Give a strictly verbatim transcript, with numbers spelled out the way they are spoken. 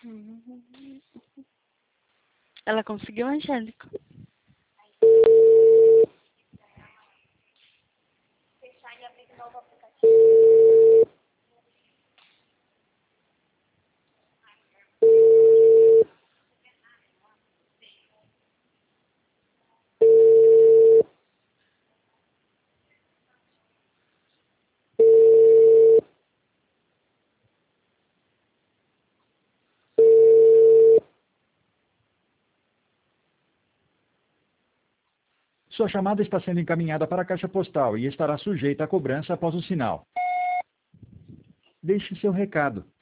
Ela conseguiu, Angélica? Fechar e abrir de novo o aplicativo. Sua chamada está sendo encaminhada para a caixa postal e estará sujeita a cobrança após o sinal. Deixe seu recado.